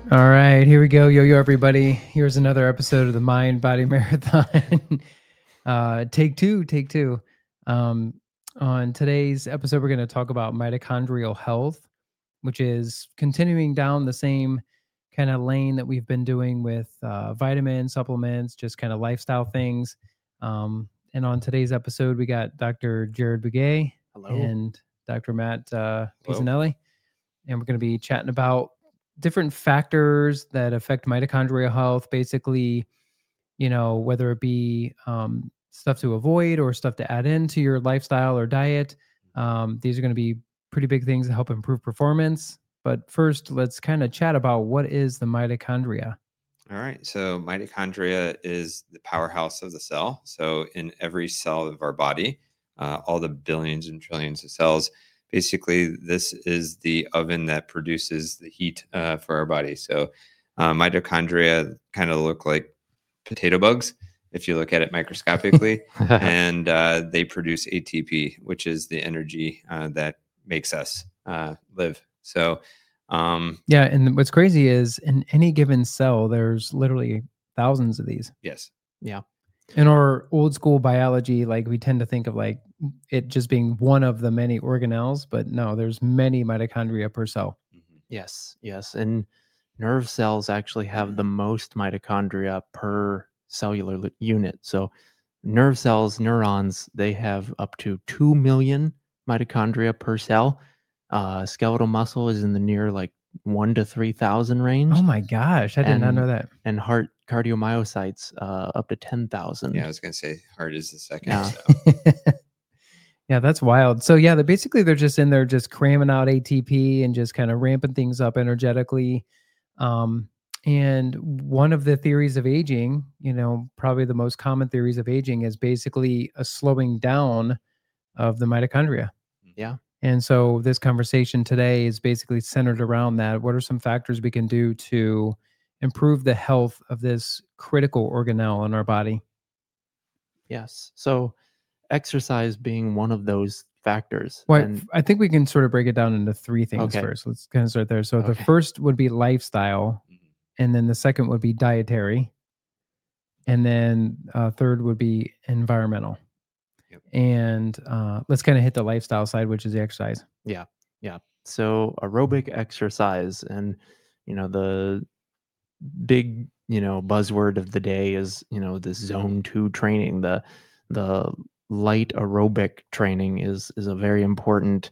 All right, here we go. Yo, everybody. Here's another episode of the Mind Body Marathon. Take two. Um, on today's episode, we're going to talk about mitochondrial health, which is continuing down the same kind of lane that we've been doing with vitamins, supplements, just kind of lifestyle things. And on today's episode, we got Dr. Jared Bugay Hello. and Dr. Matt Hello. Pisanelli, and we're going to be chatting about different factors that affect mitochondrial health. Basically, whether it be stuff to avoid or stuff to add into your lifestyle or diet. These are going to be pretty big things that help improve performance. But first, let's kind of chat about what is the mitochondria. All right. So mitochondria is the powerhouse of the cell. So in every cell of our body, all the billions and trillions of cells, basically this is the oven that produces the heat for our body. So mitochondria kind of look like potato bugs if you look at it microscopically, and they produce ATP, which is the energy that makes us live. So Yeah, and what's crazy is in any given cell, there's literally thousands of these. yes. Yeah. In our old school biology, like we tend to think of like it just being one of the many organelles, but no, there's many mitochondria per cell. Yes. And nerve cells actually have the most mitochondria per cellular unit. So nerve cells, neurons, they have up to 2 million mitochondria per cell. Skeletal muscle is in the near like 1 to 3,000 range. Oh my gosh, I did not know that. And heart cardiomyocytes up to 10,000. Yeah, I was going to say heart is the second. Yeah. So. Yeah, that's wild. So yeah, they're just in there just cramming out ATP and just kind of ramping things up energetically. And one of the theories of aging, probably the most common theories of aging is basically a slowing down of the mitochondria. Yeah. And so this conversation today is basically centered around that. What are some factors we can do to improve the health of this critical organelle in our body? Yes. So exercise being one of those factors. Well, And I think we can sort of break it down into three things Okay. first. Let's kind of start there. So the Okay. first would be lifestyle, and then the second would be dietary, and then third would be environmental. Yep. And let's kind of hit the lifestyle side, which is the exercise. Yeah. So aerobic exercise, and the big buzzword of the day is this zone 2 training. The light aerobic training is a very important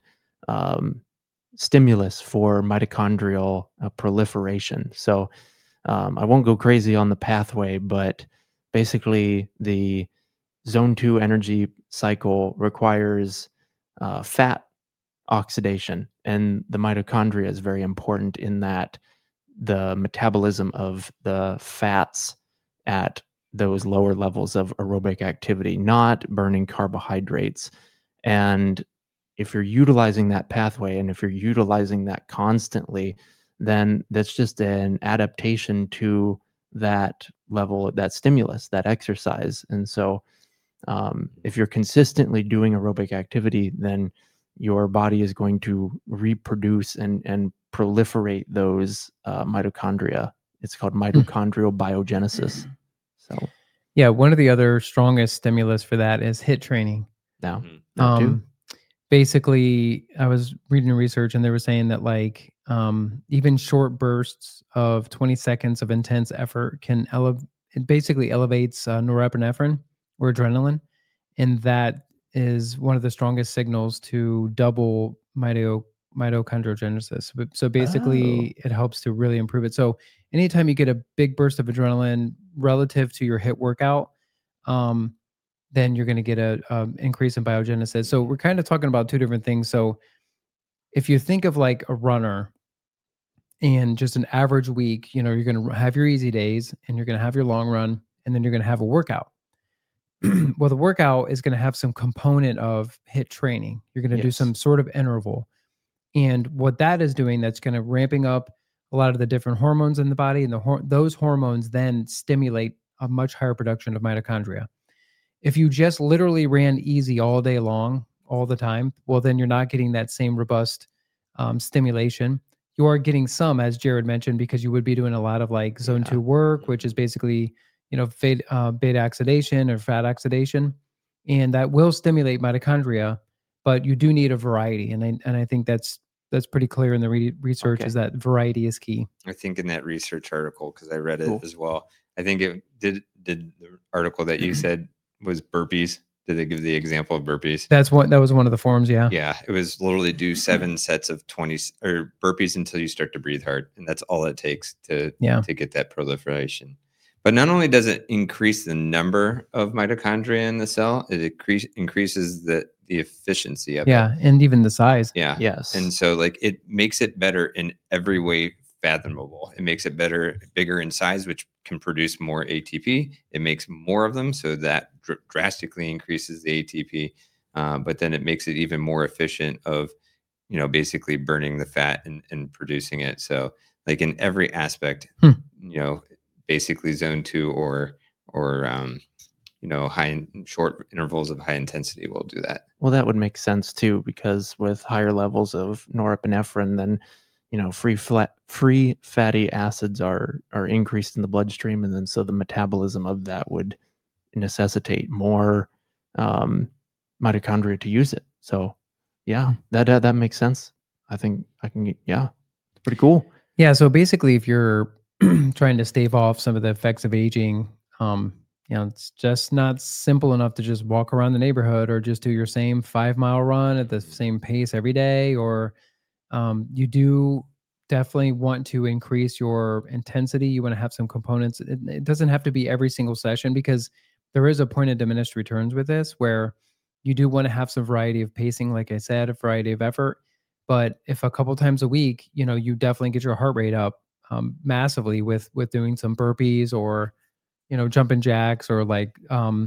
stimulus for mitochondrial proliferation. So I won't go crazy on the pathway, but basically the zone 2 energy cycle requires fat oxidation, and the mitochondria is very important in that the metabolism of the fats at those lower levels of aerobic activity, not burning carbohydrates. And if you're utilizing that pathway and if you're utilizing that constantly, then that's just an adaptation to that level, that stimulus, that exercise. And so if you're consistently doing aerobic activity, then your body is going to reproduce and proliferate those mitochondria. It's called mitochondrial biogenesis. So yeah, one of the other strongest stimulus for that is HIIT training. now, that too. Basically, I was reading research and they were saying that like even short bursts of 20 seconds of intense effort can it basically elevates norepinephrine or adrenaline, and that is one of the strongest signals to double mitochondriogenesis. So basically, it helps to really improve it. So anytime you get a big burst of adrenaline relative to your HIIT workout, then you're going to get a increase in biogenesis. So we're kind of talking about two different things. So if you think of like a runner and just an average week, you're going to have your easy days and you're going to have your long run, and then you're going to have a workout. Well, the workout is going to have some component of HIIT training. You're going to do some sort of interval. And what that is doing, that's going to ramping up a lot of the different hormones in the body. And those hormones then stimulate a much higher production of mitochondria. If you just literally ran easy all day long, all the time, well, then you're not getting that same robust stimulation. you are getting some, as Jared mentioned, because you would be doing a lot of like zone Yeah. 2 work, which is basically, beta oxidation or fat oxidation. And that will stimulate mitochondria, but you do need a variety. And I think that's pretty clear in the research Okay. is that variety is key. I think in that research article, because I read it Cool. as well, I think it did the article that you said was burpees. Did they give the example of burpees? That was one of the forms. Yeah. Yeah, it was literally do 7 sets of 20 or burpees until you start to breathe hard, and that's all it takes to Yeah. get that proliferation. But not only does it increase the number of mitochondria in the cell, it increases the efficiency of it. Yeah. And even the size. Yeah. Yes. And so like it makes it better in every way fathomable. It makes it bigger in size, which can produce more ATP. It makes more of them, so that drastically increases the ATP. But then it makes it even more efficient of, basically burning the fat and producing it. So like in every aspect, basically zone 2 or short intervals of high intensity will do that. Well, that would make sense too, because with higher levels of norepinephrine, then free fatty acids are increased in the bloodstream, and then so the metabolism of that would necessitate more mitochondria to use it. So, yeah, that makes sense. I think I can. Yeah, it's pretty cool. Yeah. So basically, if you're trying to stave off some of the effects of aging, it's just not simple enough to just walk around the neighborhood or just do your same 5-mile run at the same pace every day. Or you do definitely want to increase your intensity. You want to have some components. It doesn't have to be every single session, because there is a point of diminished returns with this where you do want to have some variety of pacing, like I said, a variety of effort. But if a couple times a week, you definitely get your heart rate up massively with doing some burpees or jumping jacks or like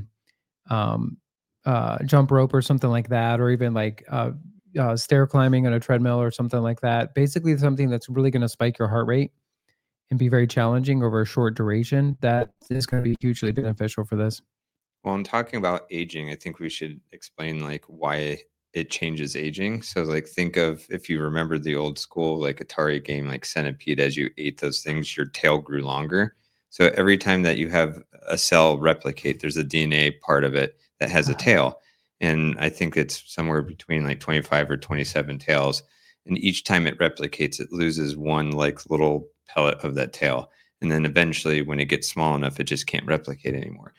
um, jump rope or something like that, or even like stair climbing on a treadmill or something like that. Basically, something that's really going to spike your heart rate and be very challenging over a short duration. That is going to be hugely beneficial for this. Well, in talking about aging, I think we should explain like why it changes aging. So like think of, if you remember the old school like Atari game like Centipede, as you ate those things, your tail grew longer. So every time that you have a cell replicate, there's a DNA part of it that has a tail. And I think it's somewhere between like 25 or 27 tails. And each time it replicates, it loses one like little pellet of that tail. And then eventually when it gets small enough, it just can't replicate anymore.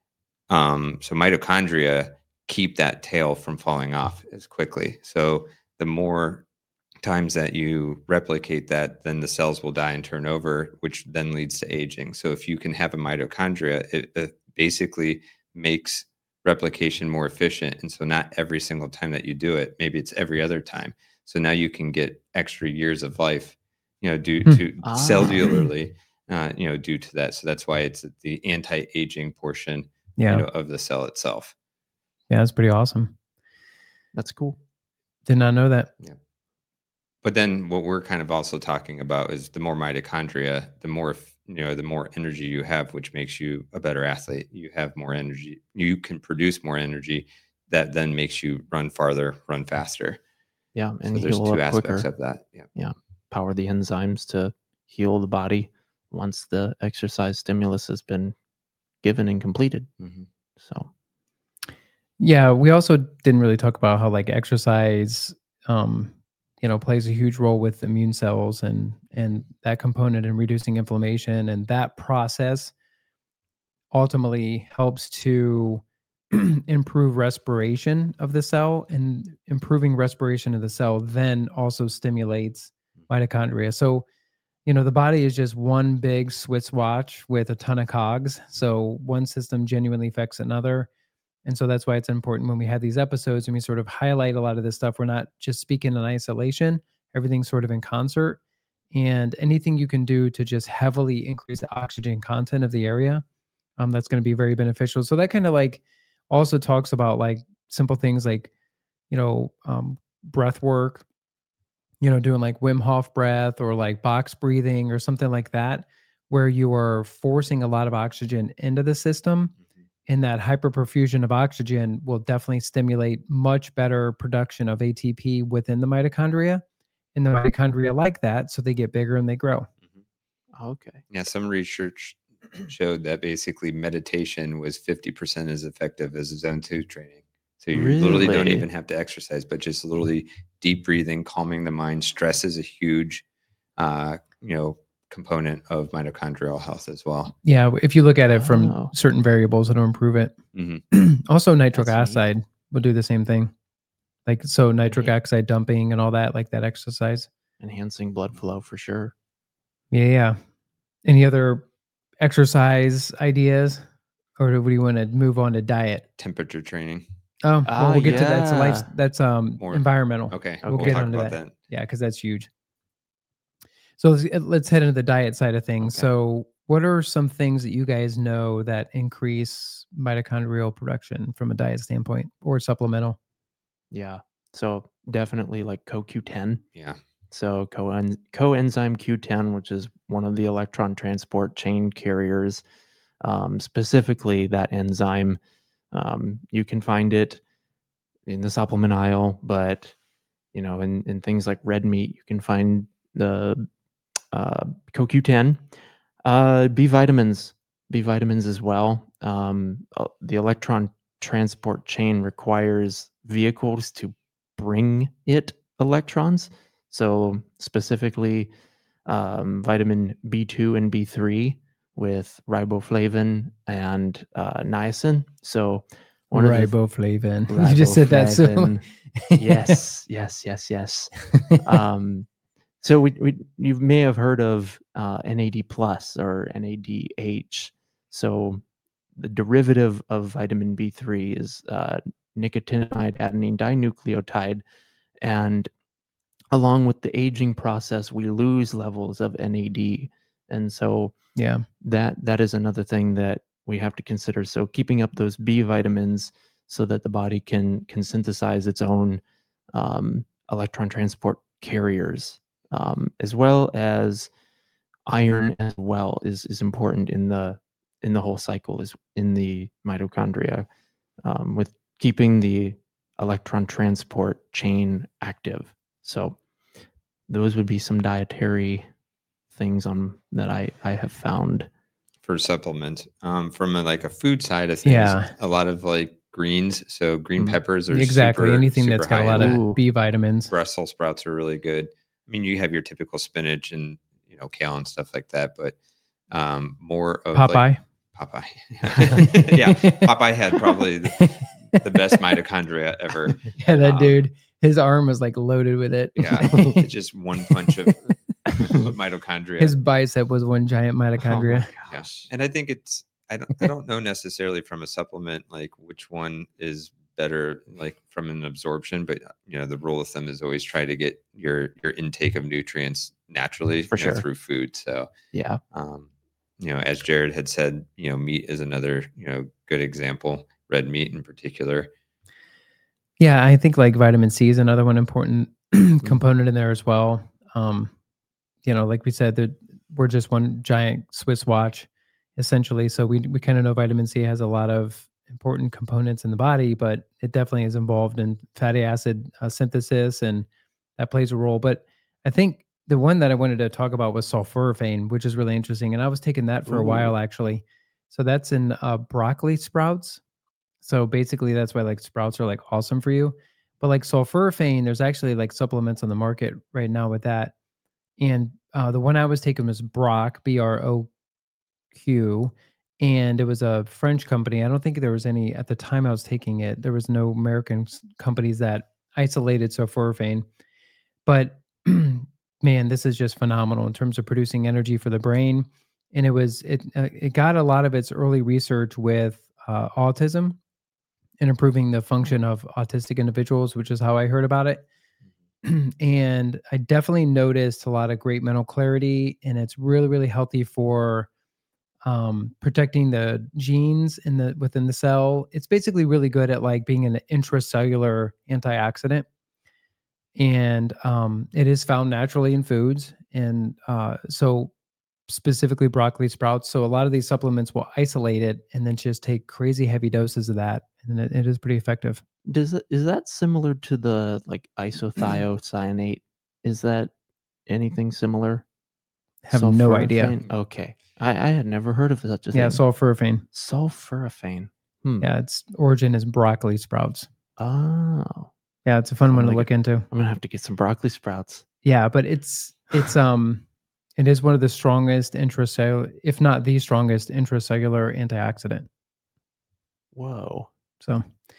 So mitochondria keep that tail from falling off as quickly. So the more times that you replicate that, then the cells will die and turn over, which then leads to aging. So if you can have a mitochondria, it basically makes replication more efficient. And so not every single time that you do it, maybe it's every other time. So now you can get extra years of life, due to cellularly, due to that. So that's why it's the anti-aging portion, of the cell itself. Yeah, that's pretty awesome. That's cool. Did not know that. Yeah. But then what we're kind of also talking about is the more mitochondria, the more, the more energy you have, which makes you a better athlete. You have more energy. You can produce more energy that then makes you run farther, run faster. Yeah. And so there's heal two up aspects quicker. of that. Yeah. Yeah. Power the enzymes to heal the body once the exercise stimulus has been given and completed. Mm-hmm. So, yeah, we also didn't really talk about how like exercise, plays a huge role with immune cells and that component in reducing inflammation, and that process ultimately helps to improve respiration of the cell, and improving respiration of the cell then also stimulates mitochondria. So, the body is just one big Swiss watch with a ton of cogs. So one system genuinely affects another. And so that's why it's important when we have these episodes and we sort of highlight a lot of this stuff. We're not just speaking in isolation, everything's sort of in concert. And anything you can do to just heavily increase the oxygen content of the area, that's going to be very beneficial. So that kind of like also talks about like simple things like, breath work, doing like Wim Hof breath or like box breathing or something like that, where you are forcing a lot of oxygen into the system. And that hyperperfusion of oxygen will definitely stimulate much better production of ATP within the mitochondria. And the mitochondria like that, so they get bigger and they grow. Okay. Yeah, some research showed that basically meditation was 50% as effective as zone 2 training. So you literally don't Really? even have to exercise, but just literally deep breathing, calming the mind. Stress is a huge, component of mitochondrial health as well. Yeah, if you look at it from Oh. certain variables, it'll improve it. Mhm. Also, nitric That's neat. oxide will do the same thing. Like, so nitric Enhan- oxide dumping and all that, like that exercise. Enhancing blood flow for sure. Yeah. Any other exercise ideas? Or do we want to move on to diet? Temperature training. Oh, well, we'll get to that. It's a life, Yeah. that's More. environmental. Okay, We'll we'll get talk onto about that. that. Yeah, because that's huge. So let's head into the diet side of things. Okay. So, what are some things that you guys know that increase mitochondrial production from a diet standpoint or supplemental? Yeah. So definitely like CoQ10. Yeah. So coenzyme Q10, which is one of the electron transport chain carriers, specifically that enzyme. You can find it in the supplement aisle, but in things like red meat, you can find the CoQ10, B vitamins as well. The electron transport chain requires vehicles to bring it electrons. So specifically, vitamin B2 and B3 with riboflavin and niacin. So one of the Riboflavin. You just said that so. riboflavin. Yes. So you may have heard of NAD plus or NADH. So the derivative of vitamin B3 is nicotinamide adenine dinucleotide, and along with the aging process, we lose levels of NAD, and so Yeah. that is another thing that we have to consider. So keeping up those B vitamins so that the body can synthesize its own electron transport carriers, as well as iron as well is important in the whole cycle, is in the mitochondria, with keeping the electron transport chain active. So those would be some dietary things that I have found. For supplements. From a food side of things, Yeah. a lot of like greens. So green Mm. peppers are Exactly. super, Anything that's super got a high lot in that. Ooh. of B vitamins. Brussels sprouts are really good. I mean, you have your typical spinach and kale and stuff like that, but more of Popeye. Popeye. Yeah, Popeye had probably the best mitochondria ever. Yeah, that dude, his arm was like loaded with it. Yeah, it's just one punch of mitochondria. His bicep was one giant mitochondria. Oh my Yeah, gosh. and I think I don't know necessarily from a supplement like which one is better like from an absorption, but the rule of thumb is always try to get your intake of nutrients naturally For sure. through food. So Yeah. as Jared had said, meat is another good example, red meat in particular. Yeah, I think like vitamin C is another one important component in there as well. Like we said, that we're just one giant Swiss watch, essentially. So we kind of know vitamin C has a lot of important components in the body, but it definitely is involved in fatty acid synthesis, and that plays a role. But I think the one that I wanted to talk about was sulforaphane, which is really interesting, and I was taking that for a while Ooh. actually. So that's in broccoli sprouts. So basically, that's why like sprouts are like awesome for you. But like sulforaphane, there's actually like supplements on the market right now with that. And the one I was taking was Brock, BROQ, and it was a French company. I don't think there was any at the time I was taking it. There was no American companies that isolated sulforaphane. But man, this is just phenomenal in terms of producing energy for the brain. And it got a lot of its early research with autism and improving the function of autistic individuals, which is how I heard about it. And I definitely noticed a lot of great mental clarity, and it's really, really healthy for protecting the genes within the cell. It's basically really good at like being an intracellular antioxidant, and it is found naturally in foods, and so specifically broccoli sprouts. So a lot of these supplements will isolate it and then just take crazy heavy doses of that, and it is pretty effective. Is that similar to the like isothiocyanate Is that anything similar? Have no idea. Sulforaphane? Okay. I had never heard of such a Yeah, thing. sulforaphane. Sulforaphane. Yeah, its origin is broccoli sprouts. Oh. Yeah, it's a fun I'm one to gonna look into. I'm gonna have to get some broccoli sprouts. Yeah, but it is one of the strongest intracellular, if not the strongest intracellular antioxidant. Whoa. So,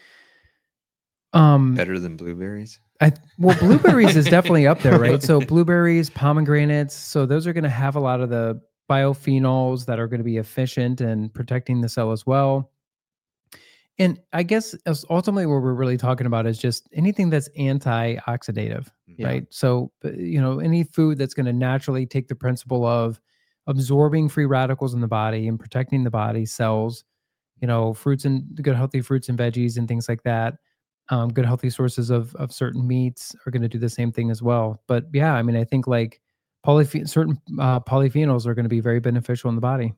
Better than blueberries? well, blueberries is definitely up there, right? So blueberries, pomegranates, so those are going to have a lot of the biophenols that are going to be efficient in protecting the cell as well. And I guess ultimately what we're really talking about is just anything that's antioxidative, Yeah. right? So, any food that's going to naturally take the principle of absorbing free radicals in the body and protecting the body cells, fruits and good healthy fruits and veggies and things like that. Good healthy sources of certain meats are going to do the same thing as well. But yeah, I mean, I think like certain polyphenols are going to be very beneficial in the body.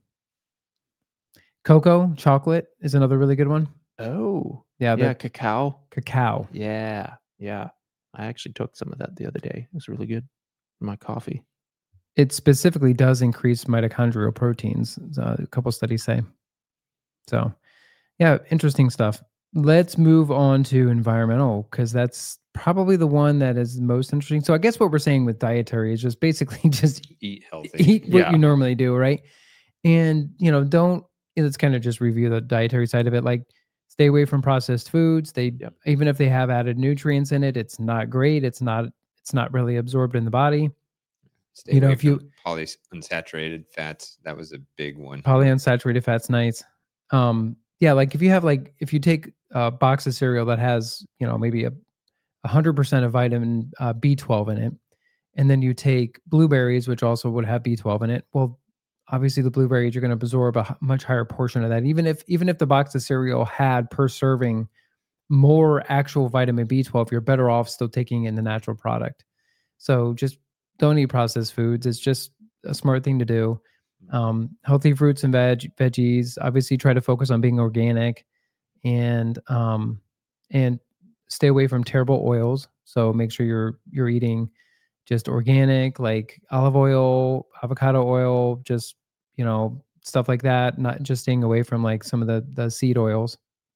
Cocoa, chocolate is another really good one. Oh. Yeah, Yeah, cacao. Cacao. Yeah. Yeah. I actually took some of that the other day. It was really good in my coffee. It specifically does increase mitochondrial proteins, a couple studies say. So, yeah, interesting stuff. Let's move on to environmental, because that's probably the one that is most interesting. So I guess what we're saying with dietary is just basically just Eat healthy. eat what Yeah. you normally do, right? And let's kind of just review the dietary side of it. Like, stay away from processed foods. Yep. Even if they have added nutrients in it, it's not great. It's not really absorbed in the body. Stay away from polyunsaturated fats. That was a big one. Polyunsaturated fats, nice. Yeah, like if you take a box of cereal that has, maybe 100% of vitamin B12 in it, and then you take blueberries, which also would have B12 in it. Well, obviously the blueberries, you're going to absorb a much higher portion of that. Even if the box of cereal had per serving more actual vitamin B12, you're better off still taking in the natural product. So just don't eat processed foods. It's just a smart thing to do. Healthy fruits and veggies. Obviously, try to focus on being organic, and stay away from terrible oils. So make sure you're eating just organic, like olive oil, avocado oil, just stuff like that. Not just staying away from like some of the seed oils.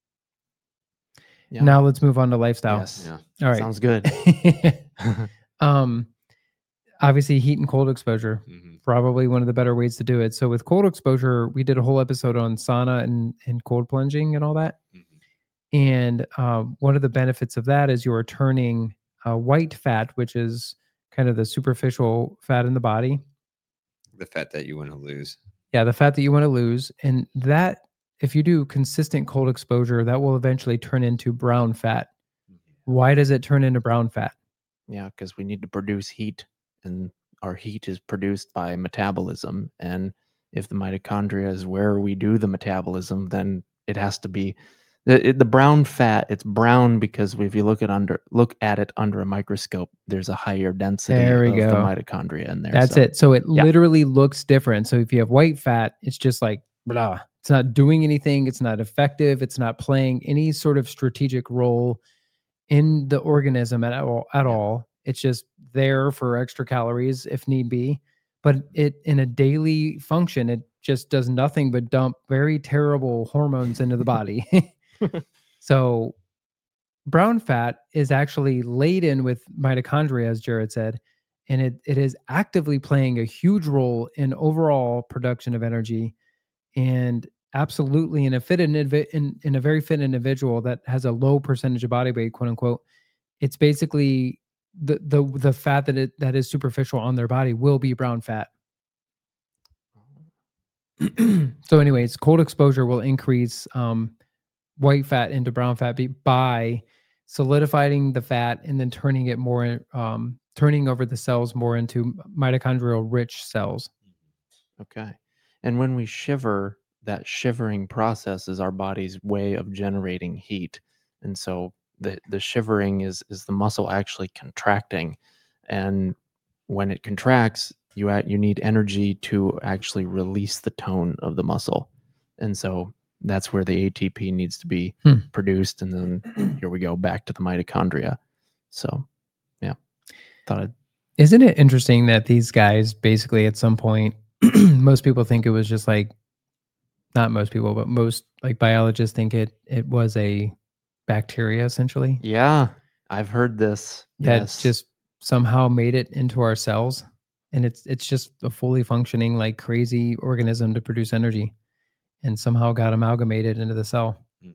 Yeah. Now let's move on to lifestyle. Yes. Yeah. All right. Sounds good. Obviously heat and cold exposure, probably one of the better ways to do it. So with cold exposure, we did a whole episode on sauna and cold plunging and all that. And one of the benefits of that is you're turning white fat, which is kind of the superficial fat in the body. The fat that you want to lose. Yeah, the fat that you want to lose. And that, if you do consistent cold exposure, that will eventually turn into brown fat. Why does it turn into brown fat? Yeah, because we need to produce heat, and our heat is produced by metabolism. And if the mitochondria is where we do the metabolism, then it has to be the brown fat. It's brown because if you look at it under a microscope, there's a higher density of the mitochondria in there. That's it. So it literally looks different. So if you have white fat, it's just like blah. It's not doing anything. It's not effective. It's not playing any sort of strategic role in the organism at all. It's just there for extra calories if need be. But it, in a daily function, it just does nothing but dump very terrible hormones into the body. So brown fat is actually laden with mitochondria, as Jared said, and it is actively playing a huge role in overall production of energy. And absolutely in a very fit individual that has a low percentage of body weight, quote unquote, it's basically the fat that is superficial on their body will be brown fat. So anyways, cold exposure will increase white fat into brown fat by solidifying the fat and then turning it more, turning over the cells more into mitochondrial rich cells. Okay. And when we shiver, that shivering process is our body's way of generating heat. And so the shivering is the muscle actually contracting. And when it contracts, you need energy to actually release the tone of the muscle. And so that's where the ATP needs to be produced. And then here we go back to the mitochondria. So, yeah, thought I'd Isn't it interesting that these guys basically at some point, most people think it was just like, not most people, but most like biologists think it was a bacteria essentially Yeah, I've heard this. that Yes. just somehow made it into our cells, and it's just a fully functioning like crazy organism to produce energy, and somehow got amalgamated into the cell. Mm.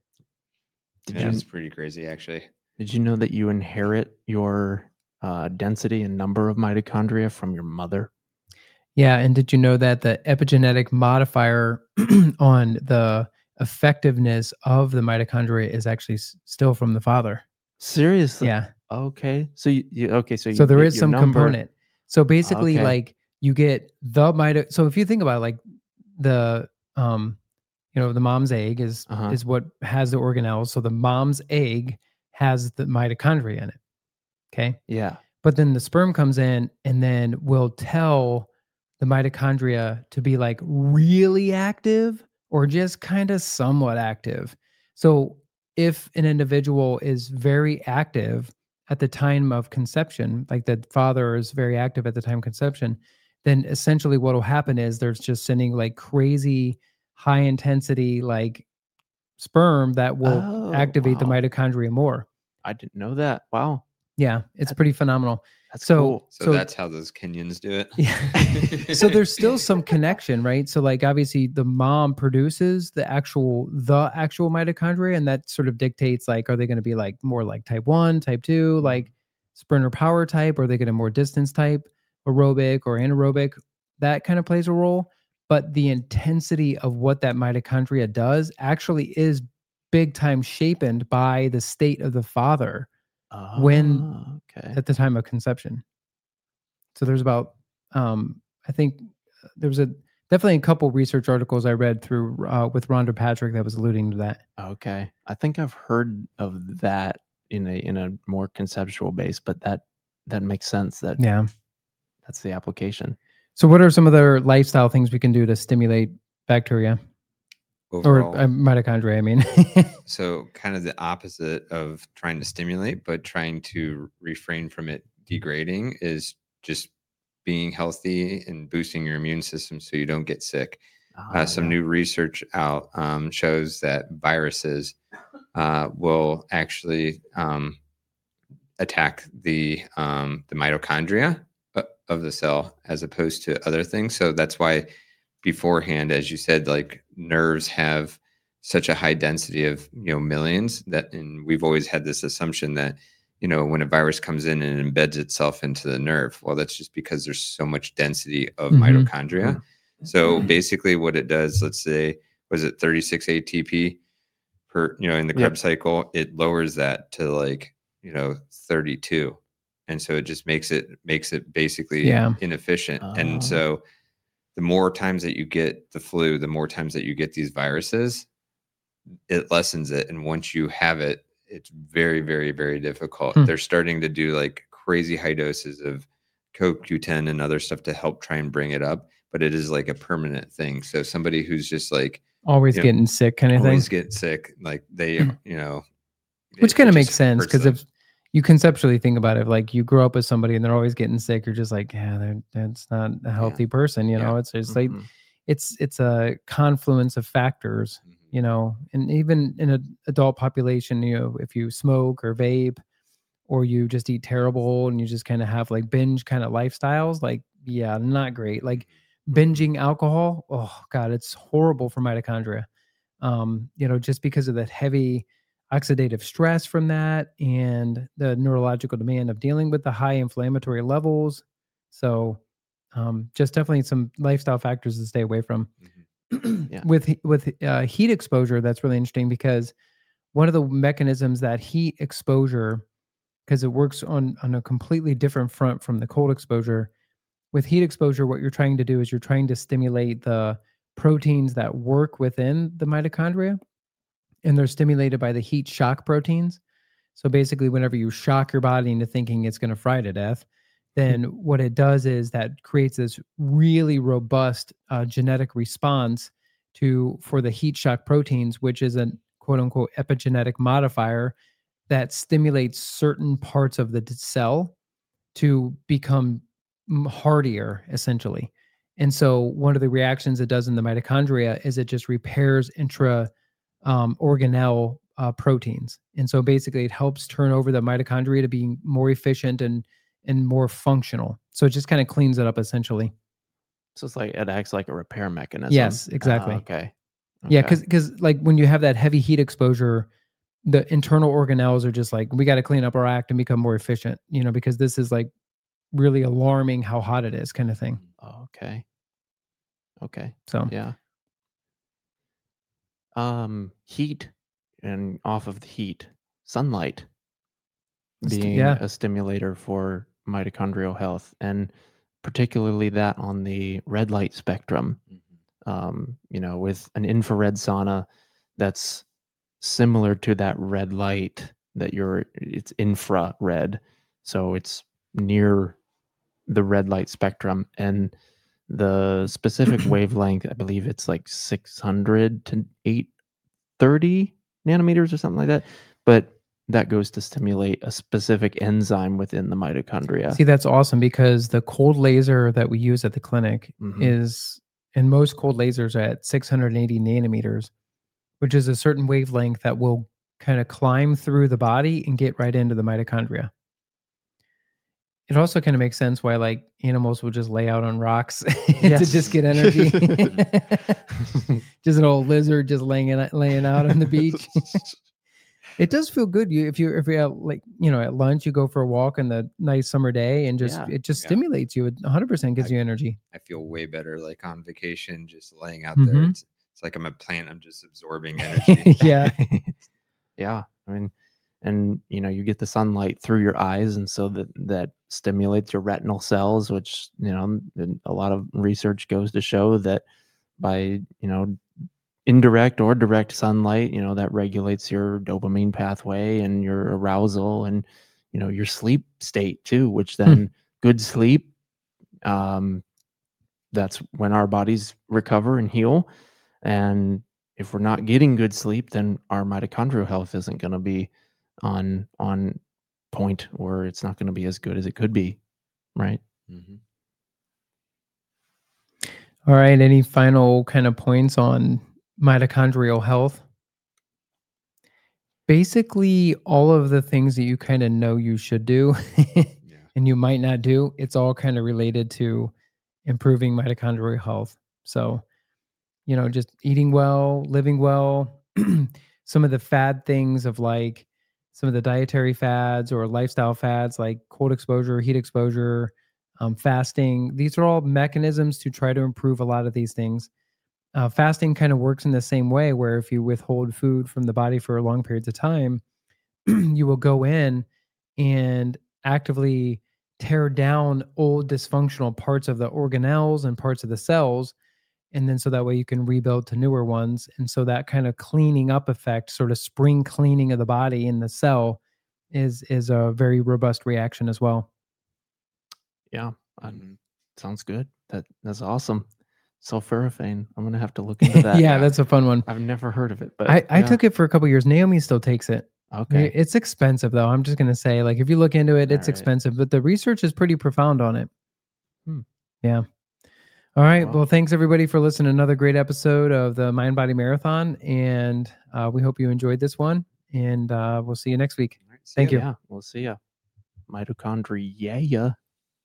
Did Yeah, you it's pretty crazy actually. did you know that you inherit your density and number of mitochondria from your mother? Yeah, and did you know that the epigenetic modifier on the effectiveness of the mitochondria is actually still from the father? Seriously? Yeah. Okay. So okay, so So you there get is your some number. component. So basically, Okay. like you get the so if you think about it, like the um the mom's egg Uh-huh. is what has the organelles. So the mom's egg has the mitochondria in it. Okay. Yeah. But then the sperm comes in and then will tell the mitochondria to be like really active or just kind of somewhat active. So if an individual is very active at the time of conception, like the father is very active at the time of conception, then essentially what will happen is there's just sending like crazy high intensity like sperm that will Oh, activate the wow. mitochondria more. I didn't know that. Wow. Yeah, it's That, pretty phenomenal. that's So cool. So so that's how those Kenyans do yeah. So it. there's still some connection, right? So like obviously the mom produces the actual mitochondria, and that sort of dictates like are they going to be like more like type 1, type 2, like sprinter power type, or are they going to more distance type, aerobic or anaerobic? That kind of plays a role, but the intensity of what that mitochondria does actually is big time shapen by the state of the father when Oh, okay. at the time of conception. So there's about, I think there was definitely a couple research articles I read through with Rhonda Patrick that was alluding to that. Okay. I think I've heard of that in a more conceptual base, but that makes sense that Yeah. that's the application. So what are some other lifestyle things we can do to stimulate bacteria or Overall, mitochondria? I mean, so kind of the opposite of trying to stimulate, but trying to refrain from it degrading is just being healthy and boosting your immune system so you don't get sick. Some Yeah. new research out shows that viruses will actually attack the mitochondria of the cell as opposed to other things. So that's why beforehand, as you said, like nerves have such a high density of millions that, and we've always had this assumption that when a virus comes in and embeds itself into the nerve, well, that's just because there's so much density of Mhm. mitochondria. So basically, what it does, let's say, was it 36 ATP per in the Yep. Krebs cycle, it lowers that to like 32, and so it just makes it basically Yeah. inefficient. And Oh. so the more times that you get the flu, the more times that you get these viruses, it lessens it. And once you have it, it's very, very, very difficult. Hmm. They're starting to do like crazy high doses of CoQ10 and other stuff to help try and bring it up, but it is like a permanent thing. So somebody who's just like, Always you know, getting sick kind of thing. always get sick, like they, Which it kind of just makes sense hurts because them. if you conceptually think about it, like you grow up with somebody and they're always getting sick, you're just like, yeah, that's not a healthy person. Yeah. It's just like Mhm. it's a confluence of factors, and even in an adult population, if you smoke or vape or you just eat terrible and you just kind of have like binge kind of lifestyles, like, yeah, not great. Like Mhm. binging alcohol, oh God, it's horrible for mitochondria. Just because of that heavy oxidative stress from that and the neurological demand of dealing with the high inflammatory levels. So, just definitely some lifestyle factors to stay away from. Mhm. Yeah. With heat exposure, that's really interesting because one of the mechanisms that heat exposure, because it works on a completely different front from the cold exposure. With heat exposure, what you're trying to do is you're trying to stimulate the proteins that work within the mitochondria, and they're stimulated by the heat shock proteins. So basically, whenever you shock your body into thinking it's going to fry to death, then what it does is that creates this really robust genetic response for the heat shock proteins, which is a quote unquote epigenetic modifier that stimulates certain parts of the cell to become hardier, essentially. And so one of the reactions it does in the mitochondria is it just repairs intra organelle proteins. And so basically it helps turn over the mitochondria to being more efficient and more functional. So it just kind of cleans it up essentially. So it's like it acts like a repair mechanism. Yes, exactly. Okay. Yeah, Okay. because like when you have that heavy heat exposure, the internal organelles are just like, we got to clean up our act and become more efficient, because this is like really alarming how hot it is, kind of thing. Okay. Okay. So Yeah. Heat, and off of the heat, sunlight being yeah. a stimulator for mitochondrial health, and particularly that on the red light spectrum. With an infrared sauna that's similar to that red light that it's infrared, so it's near the red light spectrum, and the specific wavelength, I believe it's like 600 to 830 nanometers or something like that, but that goes to stimulate a specific enzyme within the mitochondria. See, that's awesome, because the cold laser that we use at the clinic is, and most cold lasers are at 680 nanometers, which is a certain wavelength that will kind of climb through the body and get right into the mitochondria. It also kind of makes sense why like animals will just lay out on rocks to just get energy. Just an old lizard just laying out on the beach. It does feel good. If you're like, at lunch, you go for a walk on the nice summer day, and it just stimulates you. It 100% gives you energy. I feel way better like on vacation, just laying out there. It's like I'm a plant. I'm just absorbing energy. Yeah. Yeah. I mean, and you get the sunlight through your eyes, and so that stimulates your retinal cells, which a lot of research goes to show that by indirect or direct sunlight, that regulates your dopamine pathway and your arousal and your sleep state too, which then good sleep, that's when our bodies recover and heal. And if we're not getting good sleep, then our mitochondrial health isn't going to be on point, or it's not going to be as good as it could be, right? All right, any final kind of points on mitochondrial health? Basically all of the things that you kind of know you should do and you might not do, it's all kind of related to improving mitochondrial health. So just eating well, living well, some of the fad things of like some of the dietary fads or lifestyle fads like cold exposure, heat exposure, fasting. These are all mechanisms to try to improve a lot of these things. Fasting kind of works in the same way, where if you withhold food from the body for long periods of time, you will go in and actively tear down old dysfunctional parts of the organelles and parts of the cells. And then so that way you can rebuild to newer ones. And so that kind of cleaning up effect, sort of spring cleaning of the body in the cell, is a very robust reaction as well. Yeah. Sounds good. That's awesome. Sulforaphane. I'm gonna have to look into that. Yeah, that's a fun one. I've never heard of it, but I took it for a couple years. Naomi still takes it. Okay. It's expensive though. I'm just gonna say, like, if you look into it, it's expensive, but the research is pretty profound on it. Yeah. All right. Well, thanks everybody for listening to another great episode of the Mind Body Marathon, and we hope you enjoyed this one. And we'll see you next week. Thank you. Yeah, we'll see you. Mitochondria.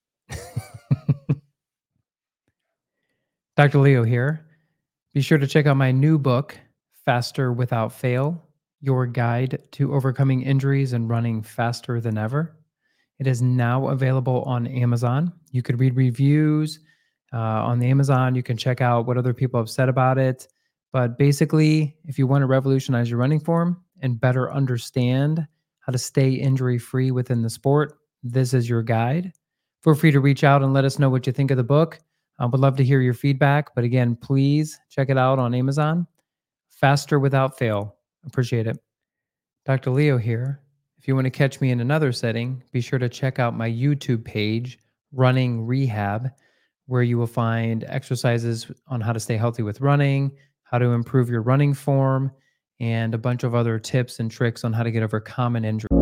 Dr. Leo here. Be sure to check out my new book, Faster Without Fail, Your Guide to Overcoming Injuries and Running Faster Than Ever. It is now available on Amazon. You could read reviews on the Amazon. You can check out what other people have said about it. But basically, if you want to revolutionize your running form and better understand how to stay injury-free within the sport, this is your guide. Feel free to reach out and let us know what you think of the book. I would love to hear your feedback. But again, please check it out on Amazon. Faster Without Fail. Appreciate it. Dr. Leo here. If you want to catch me in another setting, be sure to check out my YouTube page, Running Rehab, where you will find exercises on how to stay healthy with running, how to improve your running form, and a bunch of other tips and tricks on how to get over common injuries.